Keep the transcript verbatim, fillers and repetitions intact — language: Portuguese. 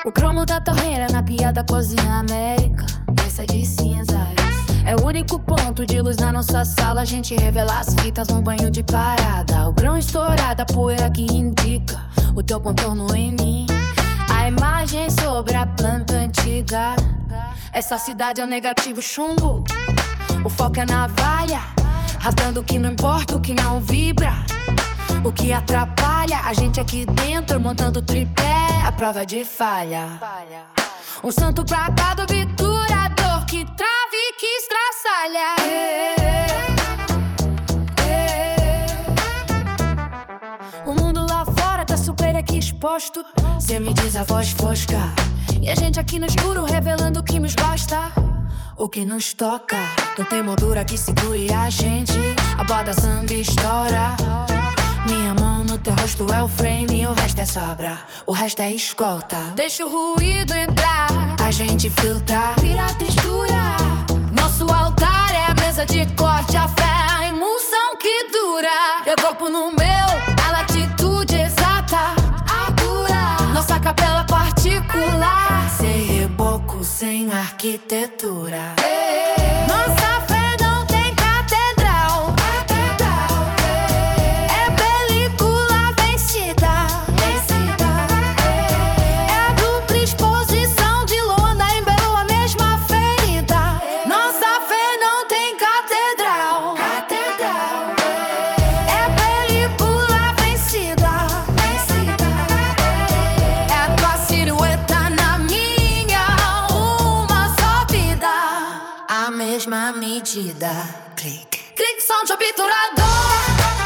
O cromo da torreira na pia da cozinha América. Essa de cinzas é o único ponto de luz na nossa sala. A gente revela as fitas num banho de parada. O grão estourado, a poeira que indica o teu contorno em mim. A imagem sobre a planta antiga. Essa cidade é o negativo chumbo. O foco é navalha, rasgando o que não importa, o que não vibra, o que atrapalha. A gente aqui dentro montando tripé, a prova de falha. Um santo pra cada obturador que trava e que estraçalha. O mundo lá fora tá super aqui exposto. Cê me diz a voz fosca, e a gente aqui no escuro revelando o que nos gosta, o que nos toca. Não tem moldura que segure a gente, a borda samba estoura. Minha mão no teu rosto é o frame, o resto é sobra, o resto é escolta. Deixa o ruído entrar, a gente filtra, vira a textura. Nosso altar é a mesa de corte, a fé, a emulsão que dura. Teu corpo no meu, a latitude exata, a cura. Nossa capela particular, sem reboco, sem arquitetura. Nossa fé não tem catedral, é película vencida. É dupla exposição de lona, embelou a mesma ferida. Nossa fé não tem catedral, é película vencida. É tua silhueta na minha, uma só vida, a mesma medida. Clique, clique, som de obturador.